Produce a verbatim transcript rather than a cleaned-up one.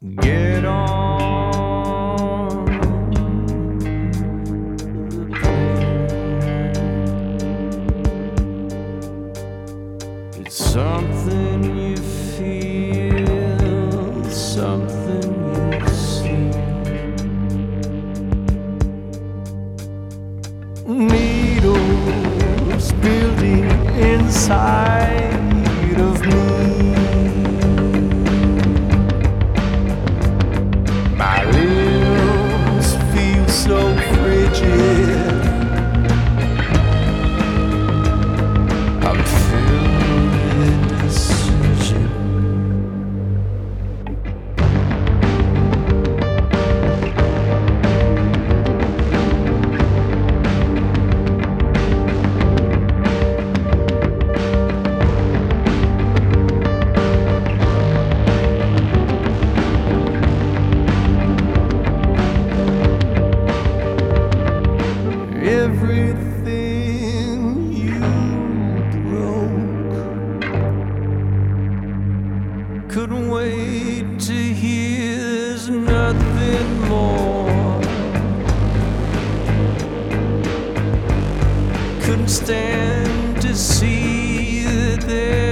Get on the plane. It's something you feel, something you see. Needles building inside of me. My limbs feel so frigid. I'm filled with indecision. Everything you broke couldn't wait to hear there's nothing more. Couldn't stand to see that there